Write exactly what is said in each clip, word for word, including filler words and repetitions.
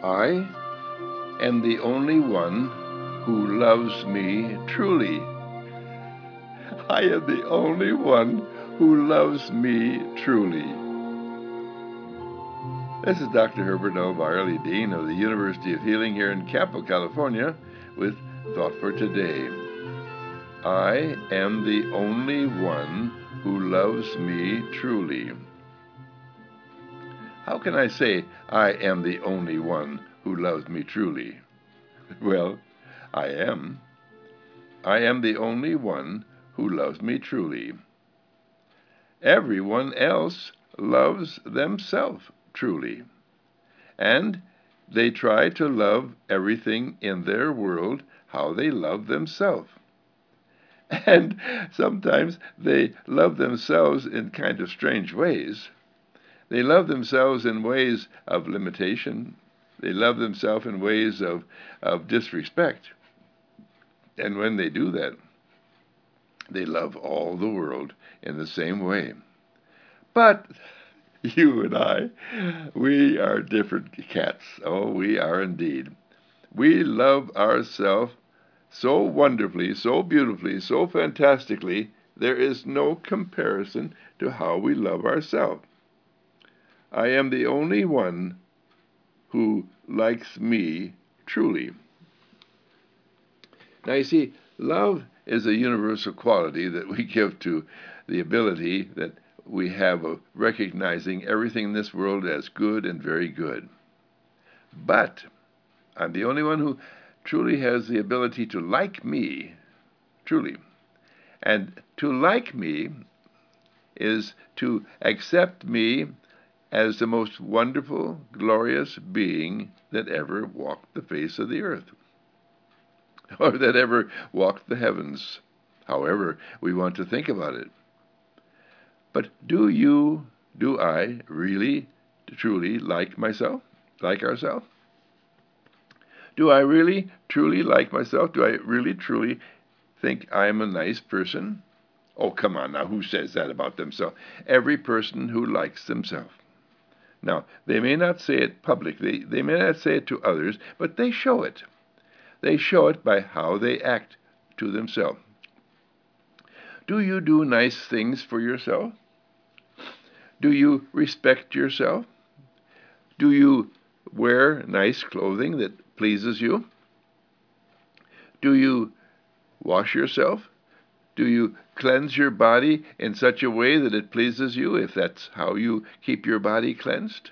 I am the only one who loves me truly. I am the only one who loves me truly. This is Doctor Herbert L. Byerly, Dean of the University of Healing here in Campo, California, with Thought for Today. I am the only one who loves me truly. How can I say I am the only one who loves me truly? Well, I am. I am the only one who loves me truly. Everyone else loves themselves truly, and they try to love everything in their world how they love themselves. And sometimes they love themselves in kind of strange ways. They love themselves in ways of limitation. They love themselves in ways of, of disrespect. And when they do that, they love all the world in the same way. But you and I, we are different cats. Oh, we are indeed. We love ourselves so wonderfully, so beautifully, so fantastically, there is no comparison to how we love ourselves. I am the only one who likes me truly. Now you see, love is a universal quality that we give to the ability that we have of recognizing everything in this world as good and very good. But I'm the only one who truly has the ability to like me, truly. And to like me is to accept me as the most wonderful, glorious being that ever walked the face of the earth, or that ever walked the heavens, however we want to think about it. But do you, do I really, truly like myself, like ourselves? Do I really, truly like myself? Do I really, truly think I'm a nice person? Oh, come on now, who says that about themselves? Every person who likes themselves. Now, they may not say it publicly, they may not say it to others, but they show it. They show it by how they act to themselves. Do you do nice things for yourself? Do you respect yourself? Do you wear nice clothing that pleases you? Do you wash yourself? Do you cleanse your body in such a way that it pleases you, if that's how you keep your body cleansed?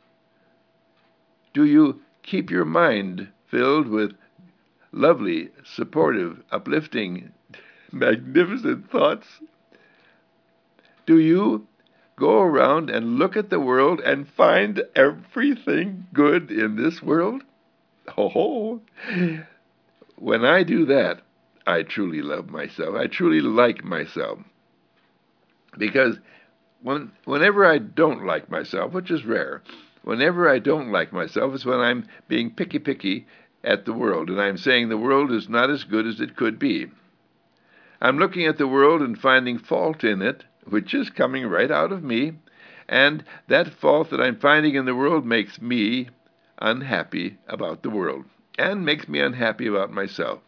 Do you keep your mind filled with lovely, supportive, uplifting, magnificent thoughts? Do you go around and look at the world and find everything good in this world? Oh, when I do that, I truly love myself. I truly like myself. Because when, whenever I don't like myself, which is rare, whenever I don't like myself is when I'm being picky-picky at the world, and I'm saying the world is not as good as it could be. I'm looking at the world and finding fault in it, which is coming right out of me, and that fault that I'm finding in the world makes me unhappy about the world, and makes me unhappy about myself.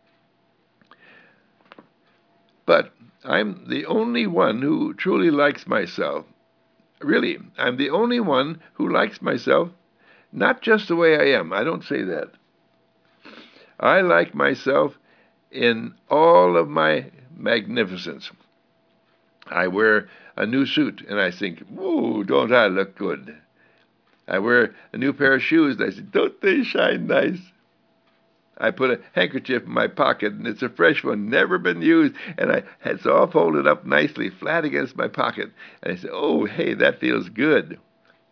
But I'm the only one who truly likes myself. Really, I'm the only one who likes myself, not just the way I am. I don't say that. I like myself in all of my magnificence. I wear a new suit, and I think, "Whoa, don't I look good?" I wear a new pair of shoes, and I say, "Don't they shine nice?" I put a handkerchief in my pocket, and it's a fresh one, never been used, and I, it's all folded up nicely, flat against my pocket. And I say, "Oh, hey, that feels good."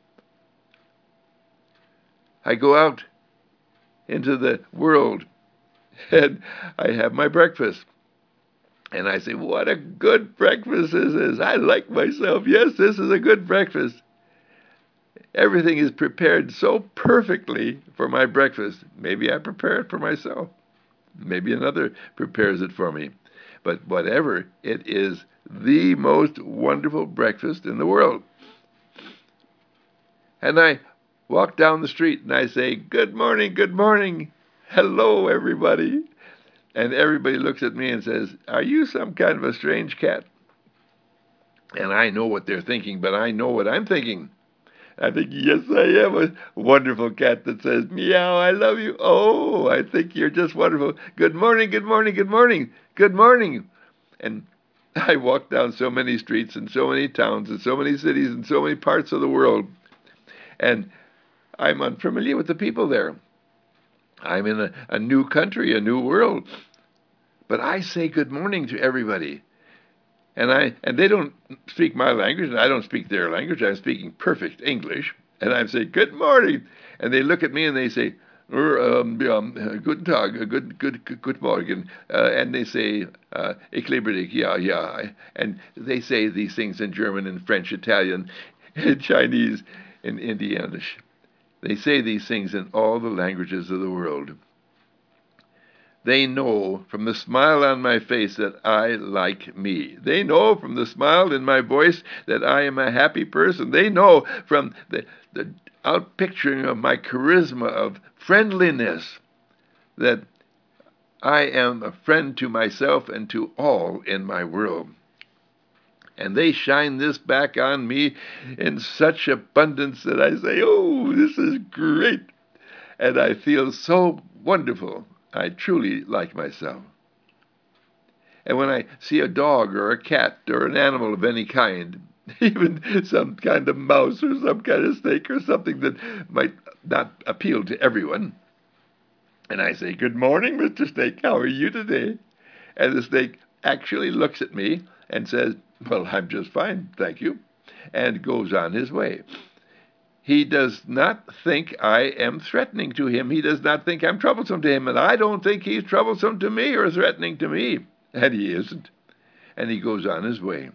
I go out into the world, and I have my breakfast. And I say, "What a good breakfast this is. I like myself. Yes, this is a good breakfast." Everything is prepared so perfectly for my breakfast. Maybe I prepare it for myself. Maybe another prepares it for me. But whatever, it is the most wonderful breakfast in the world. And I walk down the street and I say, "Good morning, good morning. Hello, everybody." And everybody looks at me and says, "Are you some kind of a strange cat?" And I know what they're thinking, but I know what I'm thinking. I think, yes, I am a wonderful cat that says, "Meow, I love you. Oh, I think you're just wonderful. Good morning, good morning, good morning, good morning." And I walk down so many streets and so many towns and so many cities and so many parts of the world, and I'm unfamiliar with the people there. I'm in a, a new country, a new world. But I say good morning to everybody. And I and they don't speak my language, and I don't speak their language. I'm speaking perfect English. And I say, "Good morning." And they look at me and they say, "Er, um, um, Guten Tag, uh, good, good, good, good morning." Uh, and they say, uh, "Ich liebe dich, yeah, yeah." And they say these things in German and French, Italian, and Chinese, and Indianish. They say these things in all the languages of the world. They know from the smile on my face that I like me. They know from the smile in my voice that I am a happy person. They know from the, the outpicturing of my charisma of friendliness that I am a friend to myself and to all in my world. And they shine this back on me in such abundance that I say, "Oh, this is great." And I feel so wonderful. I truly like myself. And when I see a dog or a cat or an animal of any kind, even some kind of mouse or some kind of snake or something that might not appeal to everyone, and I say, "Good morning, Mister Snake, how are you today?" And the snake actually looks at me and says, "Well, I'm just fine, thank you," and goes on his way. He does not think I am threatening to him. He does not think I'm troublesome to him, and I don't think he's troublesome to me or threatening to me. And he isn't. And he goes on his way.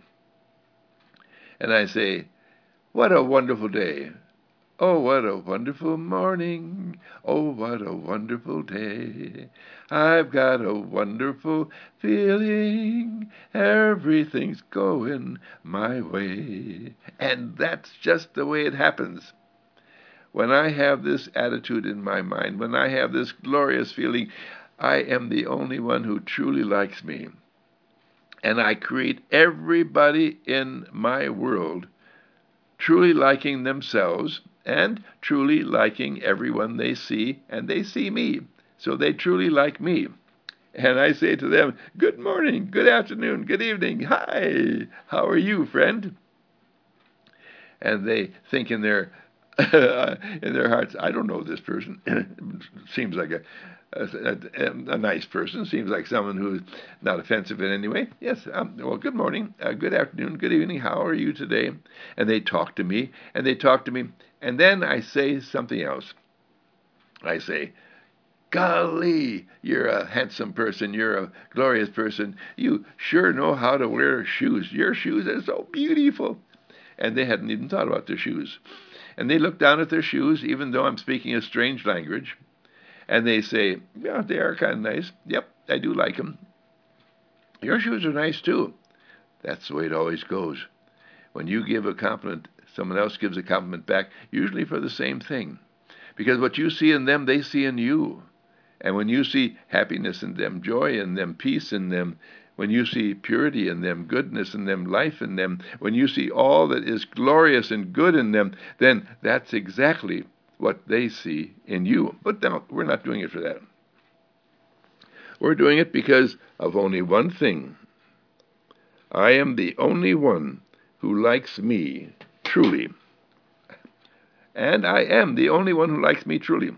And I say, "What a wonderful day. Oh, what a wonderful morning. Oh, what a wonderful day. I've got a wonderful feeling. Everything's going my way." And that's just the way it happens. When I have this attitude in my mind, when I have this glorious feeling, I am the only one who truly likes me. And I create everybody in my world truly liking themselves and truly liking everyone they see, and they see me. So they truly like me. And I say to them, "Good morning, good afternoon, good evening. Hi, how are you, friend?" And they think in their in their hearts, "I don't know this person." Seems like a, a, a nice person. Seems like someone who's not offensive in any way. "Yes, um, well, good morning, uh, good afternoon, good evening. How are you today?" And they talk to me, and they talk to me. And then I say something else. I say, "Golly, you're a handsome person. You're a glorious person. You sure know how to wear shoes. Your shoes are so beautiful." And they hadn't even thought about their shoes. And they look down at their shoes, even though I'm speaking a strange language, and they say, "Yeah, they are kind of nice. Yep, I do like them. Your shoes are nice too." That's the way it always goes. When you give a compliment, someone else gives a compliment back, usually for the same thing. Because what you see in them, they see in you. And when you see happiness in them, joy in them, peace in them, when you see purity in them, goodness in them, life in them, when you see all that is glorious and good in them, then that's exactly what they see in you. But now, we're not doing it for that. We're doing it because of only one thing. I am the only one who likes me truly. And I am the only one who likes me truly.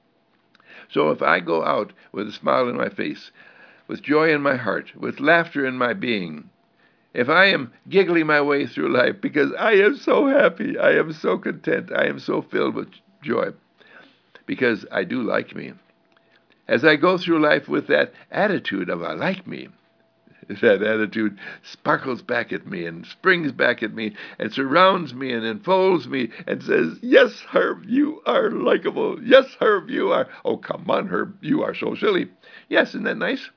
So if I go out with a smile on my face, with joy in my heart, with laughter in my being, if I am giggling my way through life because I am so happy, I am so content, I am so filled with joy, because I do like me. As I go through life with that attitude of "I like me," that attitude sparkles back at me and springs back at me and surrounds me and enfolds me and says, "Yes, Herb, you are likable. Yes, Herb, you are. Oh, come on, Herb, you are so silly." Yes, isn't that nice?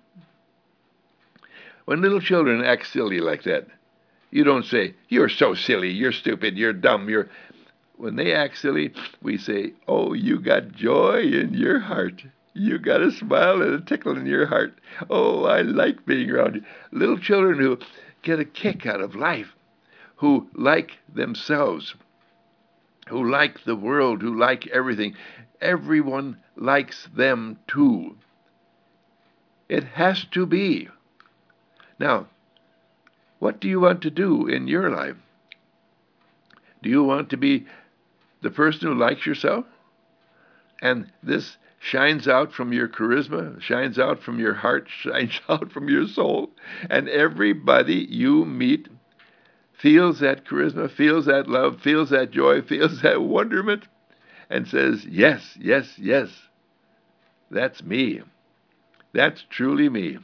When little children act silly like that, you don't say, "You're so silly, you're stupid, you're dumb, you're..." when they act silly, we say, oh, you got joy in your heart. You got a smile and a tickle in your heart. Oh, I like being around you. Little children who get a kick out of life, who like themselves, who like the world, who like everything. Everyone likes them too. It has to be. Now, what do you want to do in your life? Do you want to be the person who likes yourself? And this shines out from your charisma, shines out from your heart, shines out from your soul. And everybody you meet feels that charisma, feels that love, feels that joy, feels that wonderment, and says, yes, yes, yes, that's me. That's truly me.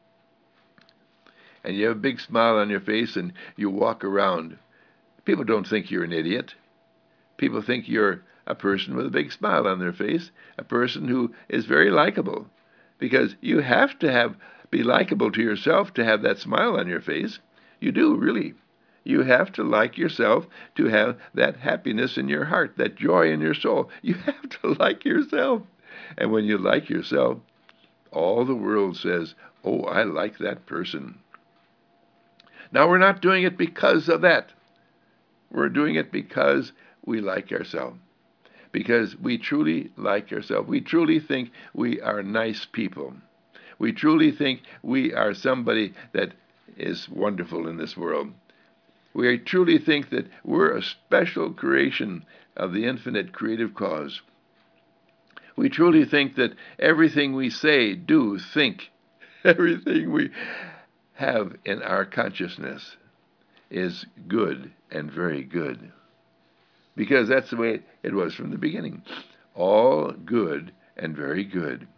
And you have a big smile on your face and you walk around. People don't think you're an idiot. People think you're a person with a big smile on their face, a person who is very likable, because you have to have be likable to yourself to have that smile on your face. You do, really. You have to like yourself to have that happiness in your heart, that joy in your soul. You have to like yourself. And when you like yourself, all the world says, oh, I like that person. Now, we're not doing it because of that. We're doing it because we like ourselves. Because we truly like ourselves. We truly think we are nice people. We truly think we are somebody that is wonderful in this world. We truly think that we're a special creation of the infinite creative cause. We truly think that everything we say, do, think, everything we have in our consciousness is good and very good. Because that's the way it was from the beginning. All good and very good.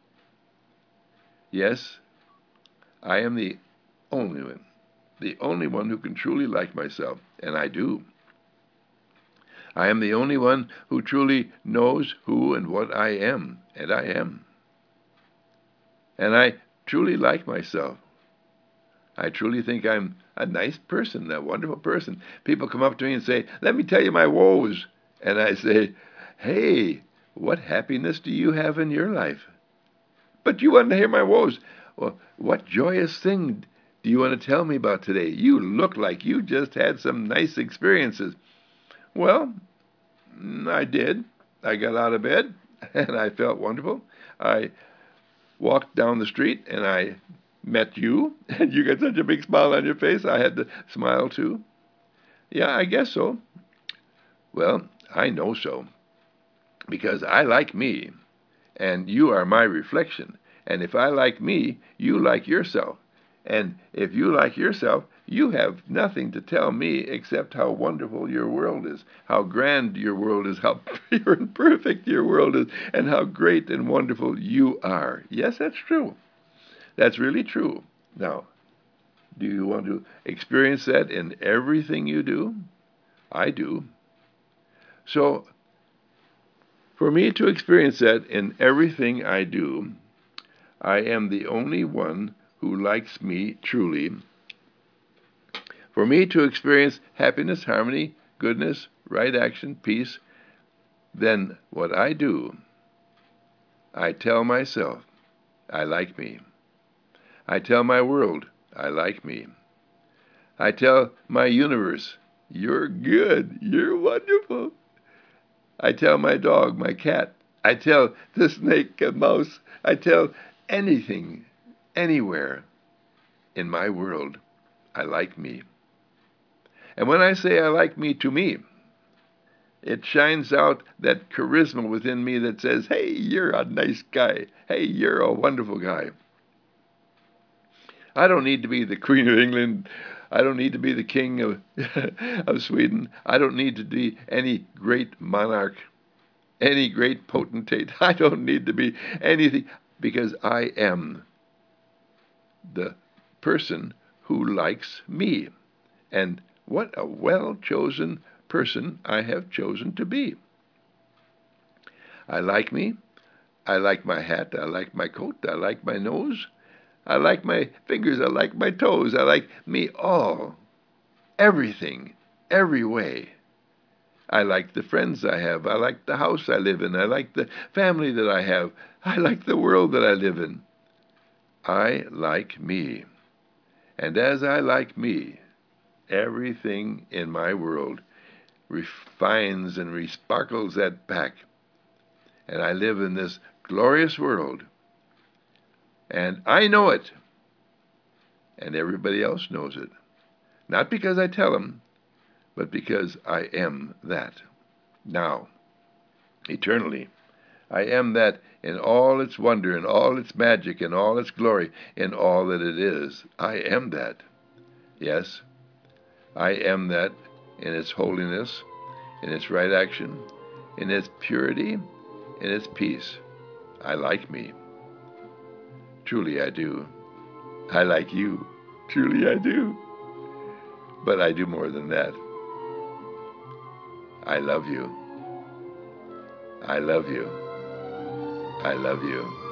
Yes, I am the only one, the only one who can truly like myself, and I do. I am the only one who truly knows who and what I am, and I am. And I truly like myself. I truly think I'm a nice person, a wonderful person. People come up to me and say, let me tell you my woes. And I say, hey, what happiness do you have in your life? But you want to hear my woes. Well, what joyous thing do you want to tell me about today? You look like you just had some nice experiences. Well, I did. I got out of bed, and I felt wonderful. I walked down the street, and I met you, and you got such a big smile on your face, I had to smile too. Yeah, I guess so. Well, I know so, because I like me, and you are my reflection. And if I like me, you like yourself. And if you like yourself, you have nothing to tell me except how wonderful your world is, how grand your world is, how pure and perfect your world is, and how great and wonderful you are. Yes, that's true. That's really true. Now, do you want to experience that in everything you do? I do. So, for me to experience that in everything I do, I am the only one who likes me truly. For me to experience happiness, harmony, goodness, right action, peace, then what I do, I tell myself, I like me. I tell my world, I like me. I tell my universe, you're good, you're wonderful. I tell my dog, my cat, I tell the snake and mouse, I tell anything, anywhere in my world, I like me. And when I say I like me to me, it shines out that charisma within me that says, hey, you're a nice guy. Hey, you're a wonderful guy. I don't need to be the Queen of England. I don't need to be the King of, of Sweden. I don't need to be any great monarch, any great potentate. I don't need to be anything, because I am the person who likes me. And what a well-chosen person I have chosen to be. I like me. I like my hat. I like my coat. I like my nose. I like my fingers. I like my toes. I like me all. Everything. Every way. I like the friends I have. I like the house I live in. I like the family that I have. I like the world that I live in. I like me. And as I like me, everything in my world refines and resparkles that back. And I live in this glorious world. And I know it. And everybody else knows it. Not because I tell them, but because I am that. Now, eternally, I am that in all its wonder, in all its magic, in all its glory, in all that it is. I am that. Yes, I am that in its holiness, in its right action, in its purity, in its peace. I like me. Truly I do. I like you. Truly I do. But I do more than that. I love you. I love you. I love you.